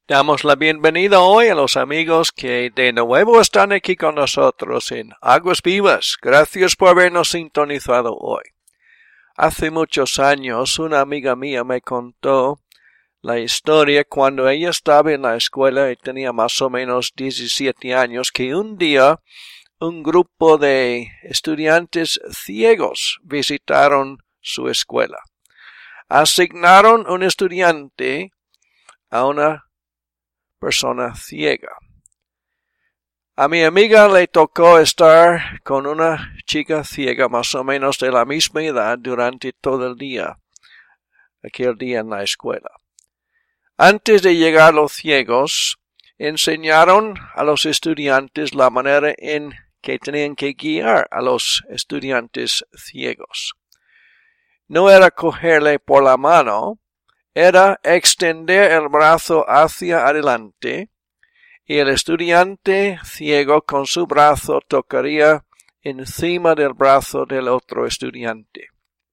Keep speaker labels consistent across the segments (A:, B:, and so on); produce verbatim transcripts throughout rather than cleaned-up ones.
A: Damos la bienvenida hoy a los amigos que de nuevo están aquí con nosotros en Aguas Vivas. Gracias por habernos sintonizado hoy. Hace muchos años una amiga mía me contó la historia cuando ella estaba en la escuela y tenía más o menos diecisiete años, que un día un grupo de estudiantes ciegos visitaron su escuela. Asignaron un estudiante a una persona ciega. A mi amiga le tocó estar con una chica ciega más o menos de la misma edad durante todo el día, aquel día en la escuela. Antes de llegar los ciegos, enseñaron a los estudiantes la manera en que tenían que guiar a los estudiantes ciegos. No era cogerle por la mano, era extender el brazo hacia adelante y el estudiante ciego con su brazo tocaría encima del brazo del otro estudiante.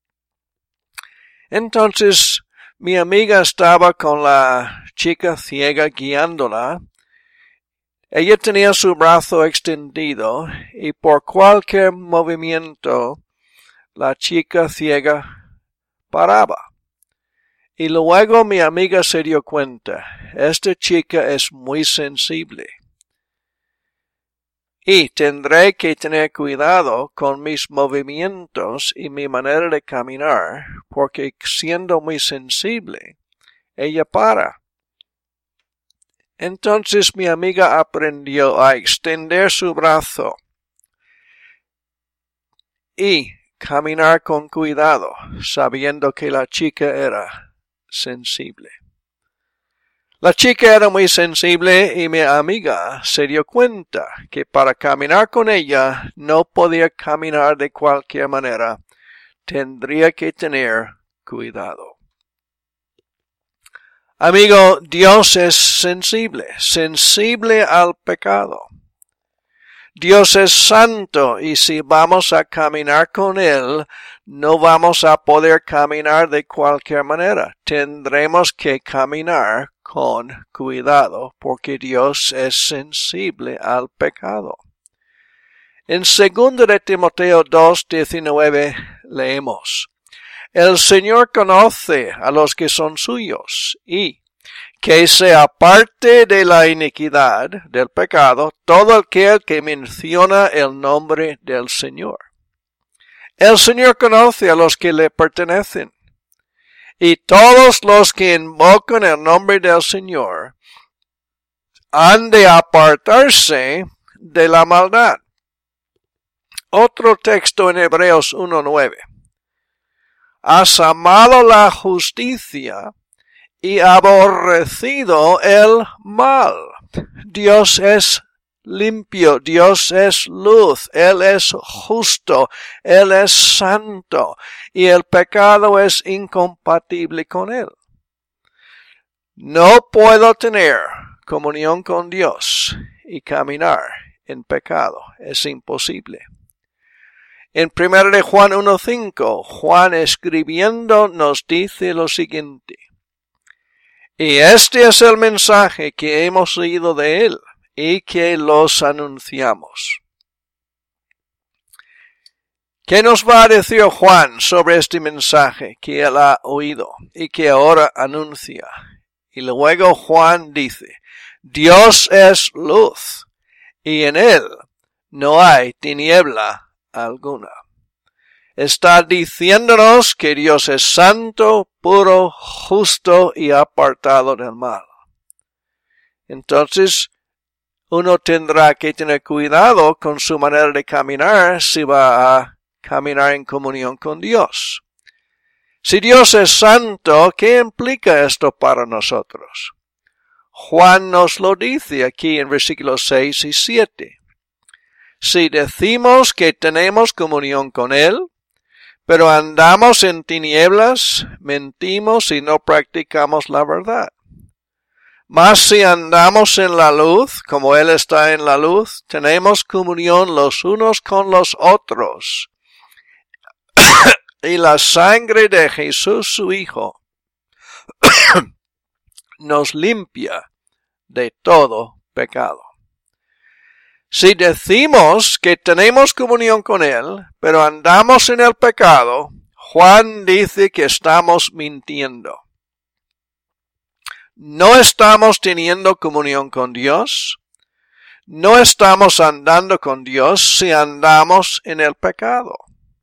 A: Entonces, mi amiga estaba con la chica ciega guiándola. Ella tenía su brazo extendido y por cualquier movimiento la chica ciega paraba. Y luego mi amiga se dio cuenta, esta chica es muy sensible. Y tendré que tener cuidado con mis movimientos y mi manera de caminar, porque siendo muy sensible, ella para. Entonces mi amiga aprendió a extender su brazo y caminar con cuidado, sabiendo que la chica era sensible. La chica era muy sensible y mi amiga se dio cuenta que para caminar con ella no podía caminar de cualquier manera. Tendría que tener cuidado. Amigo, Dios es sensible, sensible al pecado. Dios es santo y si vamos a caminar con Él, no vamos a poder caminar de cualquier manera. Tendremos que caminar con cuidado porque Dios es sensible al pecado. En segundo de Timoteo dos diecinueve leemos: El Señor conoce a los que son suyos y que se aparte de la iniquidad, del pecado, todo aquel que menciona el nombre del Señor. El Señor conoce a los que le pertenecen, y todos los que invocan el nombre del Señor han de apartarse de la maldad. Otro texto en Hebreos uno nueve. Has amado la justicia y aborrecido el mal. Dios es limpio, Dios es luz, Él es justo, Él es santo, y el pecado es incompatible con Él. No puedo tener comunión con Dios y caminar en pecado, es imposible. En primera de Juan uno cinco, Juan escribiendo nos dice lo siguiente: Y este es el mensaje que hemos oído de Él y que los anunciamos. ¿Qué nos va a decir Juan sobre este mensaje que él ha oído y que ahora anuncia? Y luego Juan dice: Dios es luz y en Él no hay tiniebla alguna. Está diciéndonos que Dios es santo, puro, justo y apartado del mal. Entonces, uno tendrá que tener cuidado con su manera de caminar si va a caminar en comunión con Dios. Si Dios es santo, ¿qué implica esto para nosotros? Juan nos lo dice aquí en versículos seis y siete. Si decimos que tenemos comunión con Él, pero andamos en tinieblas, mentimos y no practicamos la verdad. Mas si andamos en la luz, como Él está en la luz, tenemos comunión los unos con los otros. Y la sangre de Jesús su Hijo nos limpia de todo pecado. Si decimos que tenemos comunión con Él, pero andamos en el pecado, Juan dice que estamos mintiendo. No estamos teniendo comunión con Dios. No estamos andando con Dios si andamos en el pecado.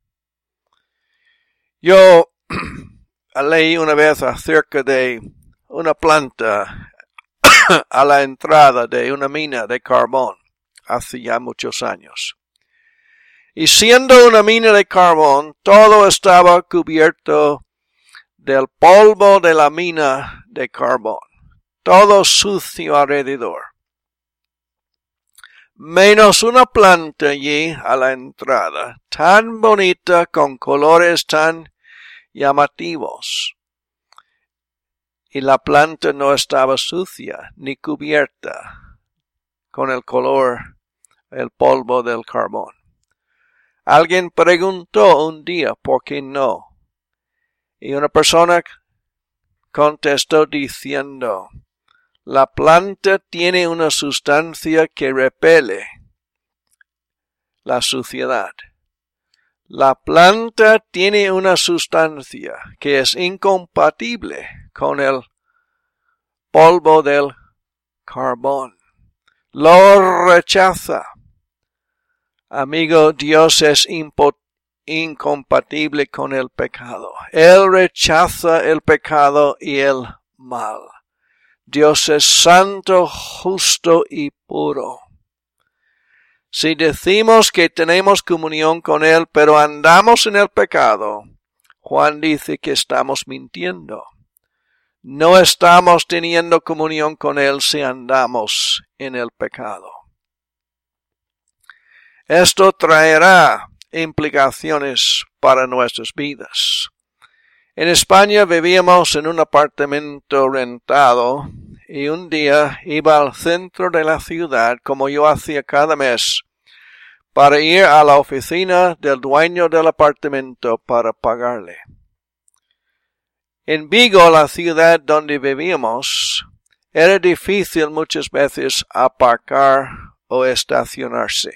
A: Yo leí una vez acerca de una planta a la entrada de una mina de carbón hace ya muchos años. Y siendo una mina de carbón, todo estaba cubierto del polvo de la mina de carbón. Todo sucio alrededor. Menos una planta allí a la entrada, tan bonita, con colores tan llamativos. Y la planta no estaba sucia ni cubierta con el color, el polvo del carbón. Alguien preguntó un día por qué no. Y una persona contestó diciendo, la planta tiene una sustancia que repele la suciedad. La planta tiene una sustancia que es incompatible con el polvo del carbón. Lo rechaza. Amigo, Dios es incompatible con el pecado. Él rechaza el pecado y el mal. Dios es santo, justo y puro. Si decimos que tenemos comunión con Él, pero andamos en el pecado, Juan dice que estamos mintiendo. No estamos teniendo comunión con Él si andamos en el pecado. Esto traerá implicaciones para nuestras vidas. En España vivíamos en un apartamento rentado y un día iba al centro de la ciudad, como yo hacía cada mes, para ir a la oficina del dueño del apartamento para pagarle. En Vigo, la ciudad donde vivíamos, era difícil muchas veces aparcar o estacionarse.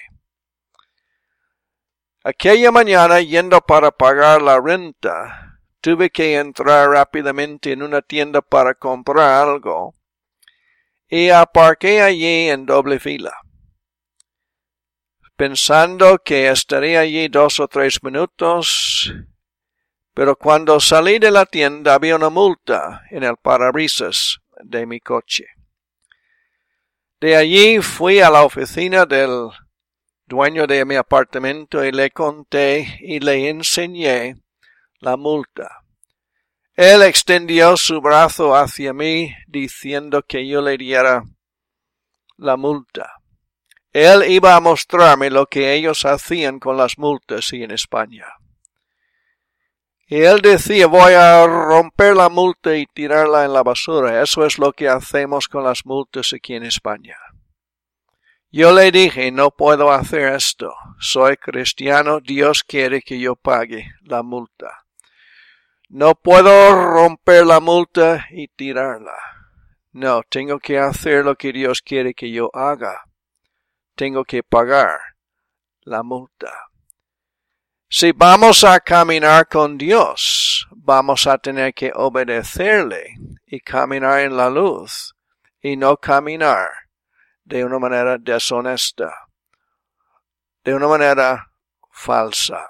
A: Aquella mañana, yendo para pagar la renta, tuve que entrar rápidamente en una tienda para comprar algo y aparqué allí en doble fila, pensando que estaría allí dos o tres minutos, pero cuando salí de la tienda había una multa en el parabrisas de mi coche. De allí fui a la oficina del dueño de mi apartamento y le conté y le enseñé la multa. Él extendió su brazo hacia mí diciendo que yo le diera la multa. Él iba a mostrarme lo que ellos hacían con las multas y en España. Y él decía, voy a romper la multa y tirarla en la basura. Eso es lo que hacemos con las multas aquí en España. Yo le dije, no puedo hacer esto. Soy cristiano, Dios quiere que yo pague la multa. No puedo romper la multa y tirarla. No, tengo que hacer lo que Dios quiere que yo haga. Tengo que pagar la multa. Si vamos a caminar con Dios, vamos a tener que obedecerle y caminar en la luz y no caminar de una manera deshonesta, de una manera falsa.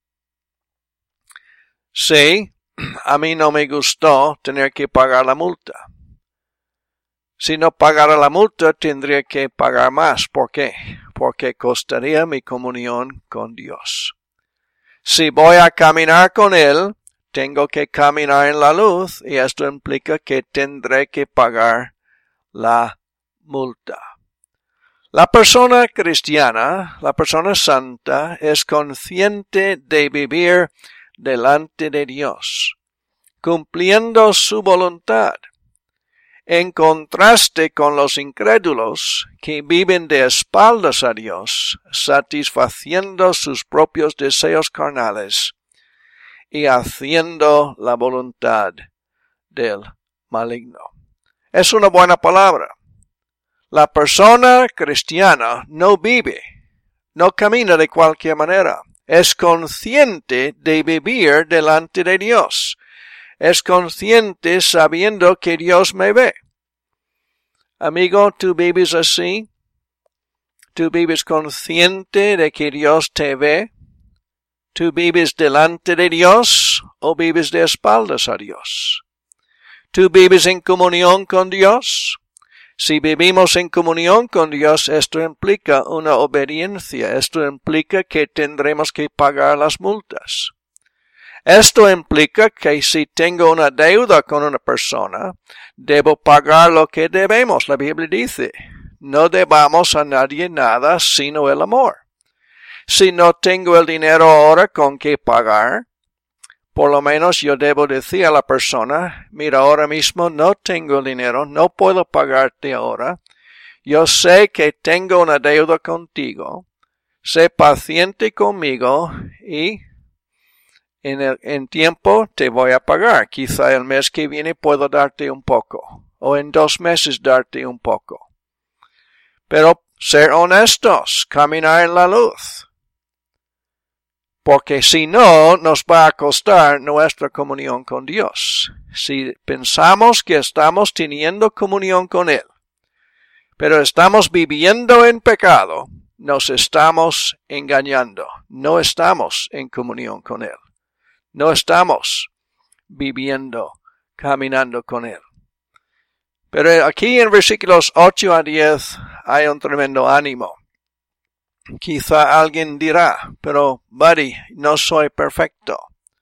A: Sí, a mí no me gustó tener que pagar la multa. Si no pagara la multa, tendría que pagar más. ¿Por qué? Porque costaría mi comunión con Dios. Si voy a caminar con Él, tengo que caminar en la luz y esto implica que tendré que pagar la multa. La persona cristiana, la persona santa, es consciente de vivir delante de Dios, cumpliendo su voluntad, en contraste con los incrédulos que viven de espaldas a Dios, satisfaciendo sus propios deseos carnales y haciendo la voluntad del maligno. Es una buena palabra. La persona cristiana no vive, no camina de cualquier manera. Es consciente de vivir delante de Dios. Es consciente sabiendo que Dios me ve. Amigo, ¿tú vives así? ¿Tú vives consciente de que Dios te ve? ¿Tú vives delante de Dios o vives de espaldas a Dios? ¿Tú vives en comunión con Dios? Si vivimos en comunión con Dios, esto implica una obediencia. Esto implica que tendremos que pagar las multas. Esto implica que si tengo una deuda con una persona, debo pagar lo que debemos. La Biblia dice, no debamos a nadie nada sino el amor. Si no tengo el dinero ahora con que pagar, por lo menos yo debo decir a la persona, mira, ahora mismo no tengo dinero, no puedo pagarte ahora. Yo sé que tengo una deuda contigo. Sé paciente conmigo y en, el, en tiempo te voy a pagar. Quizá el mes que viene puedo darte un poco, o en dos meses darte un poco. Pero ser honestos, caminar en la luz. Porque si no, nos va a costar nuestra comunión con Dios. Si pensamos que estamos teniendo comunión con Él, pero estamos viviendo en pecado, nos estamos engañando. No estamos en comunión con Él. No estamos viviendo, caminando con Él. Pero aquí en versículos ocho a diez hay un tremendo ánimo. Quizá alguien dirá, pero buddy, no soy perfecto.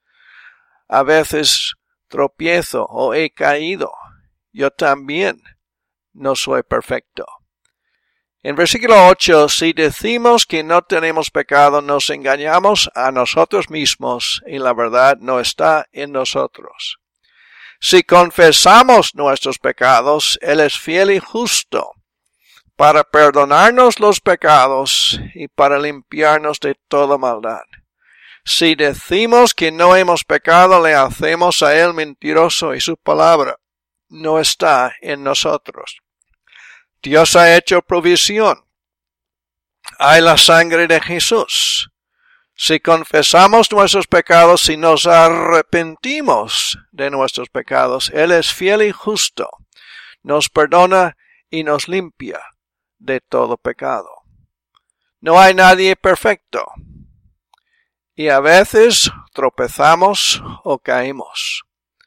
A: A veces tropiezo o he caído. Yo también no soy perfecto. En versículo ocho, si decimos que no tenemos pecado, nos engañamos a nosotros mismos y la verdad no está en nosotros. Si confesamos nuestros pecados, Él es fiel y justo para perdonarnos los pecados y para limpiarnos de toda maldad. Si decimos que no hemos pecado, le hacemos a Él mentiroso y su palabra no está en nosotros. Dios ha hecho provisión. Hay la sangre de Jesús. Si confesamos nuestros pecados y nos arrepentimos de nuestros pecados, Él es fiel y justo. Nos perdona y nos limpia de todo pecado. No hay nadie perfecto. Y a veces tropezamos o caemos.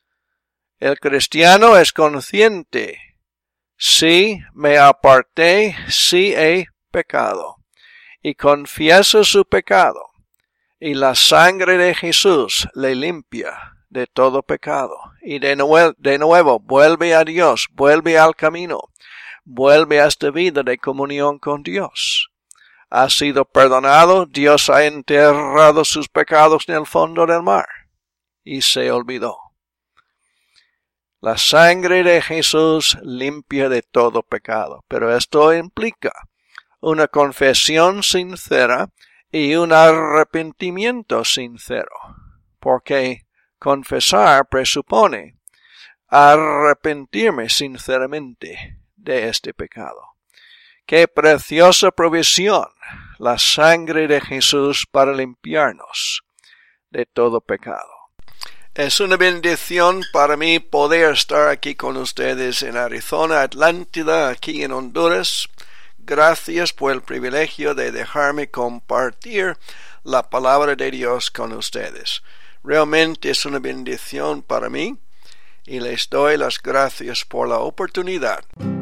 A: El cristiano es consciente. Sí, me aparté, sí he pecado. Y confieso su pecado. Y la sangre de Jesús le limpia de todo pecado. Y de nuevo, de nuevo vuelve a Dios, vuelve al camino. Vuelve a esta vida de comunión con Dios. Ha sido perdonado, Dios ha enterrado sus pecados en el fondo del mar y se olvidó. La sangre de Jesús limpia de todo pecado, pero esto implica una confesión sincera y un arrepentimiento sincero, porque confesar presupone arrepentirme sinceramente de este pecado. Qué preciosa provisión la sangre de Jesús para limpiarnos de todo pecado. Es una bendición para mí poder estar aquí con ustedes en Arizona, Atlántida, aquí en Honduras. Gracias por el privilegio de dejarme compartir la palabra de Dios con ustedes. Realmente es una bendición para mí y les doy las gracias por la oportunidad.